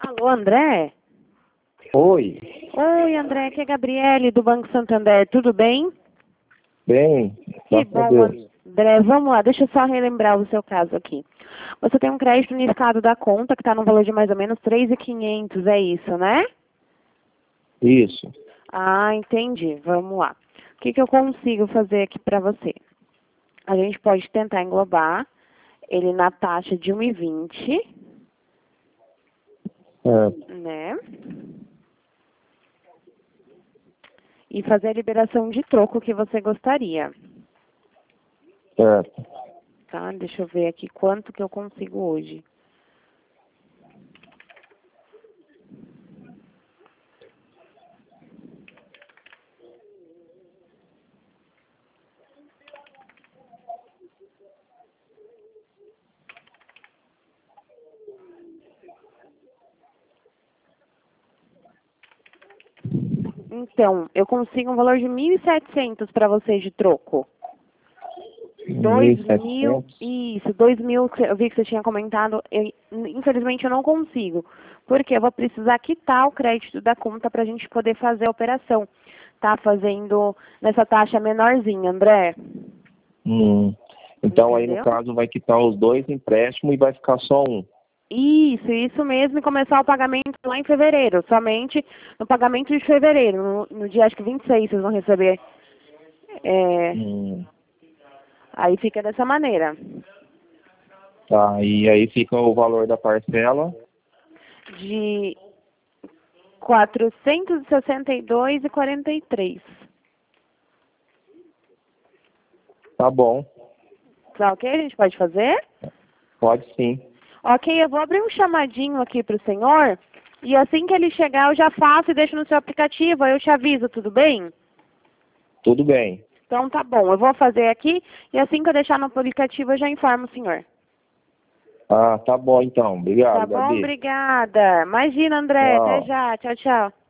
Alô, André? Oi, Oi, André, aqui é a Gabriele do Banco Santander, tudo bem? bem, Que graças a bom, Deus. André. Vamos lá, deixa eu só relembrar o seu caso aqui. Você tem um crédito unificado da conta que está no valor de mais ou menos 3.500, é isso, né? Isso. Ah, entendi. Vamos lá. O que eu consigo fazer aqui para você? A gente pode tentar englobar ele na taxa de 1,20, né? E fazer a liberação de troco que você gostaria. Certo. Tá? Deixa eu ver aqui quanto que eu consigo hoje. Então, eu consigo um valor de 1.700 para você de troco. 2.000, 1.700. isso, 2.000, eu vi que você tinha comentado, infelizmente eu não consigo, porque eu vou precisar quitar o crédito da conta para a gente poder fazer a operação. Tá fazendo nessa taxa menorzinha, André. Então aí no Entendeu? caso vai quitar os dois empréstimos e vai ficar só um. Isso mesmo, e começar o pagamento lá em fevereiro, somente no pagamento de fevereiro, no dia acho que 26 vocês vão receber. É, Hum, aí fica dessa maneira. tá, e aí fica o valor da parcela. De 462,43. Tá bom, Tá ok? A gente pode fazer? pode sim. Ok, eu vou abrir um chamadinho aqui para o senhor. E assim que ele chegar, eu já faço e deixo no seu aplicativo. Aí eu te aviso, tudo bem? Tudo bem. Então tá bom, eu vou fazer aqui. E assim que eu deixar no aplicativo, eu já informo o senhor. Ah, tá bom então. Tá Obrigado, bom? Gabi. Obrigada. Imagina, André. Até Tchau. já. Tchau, tchau.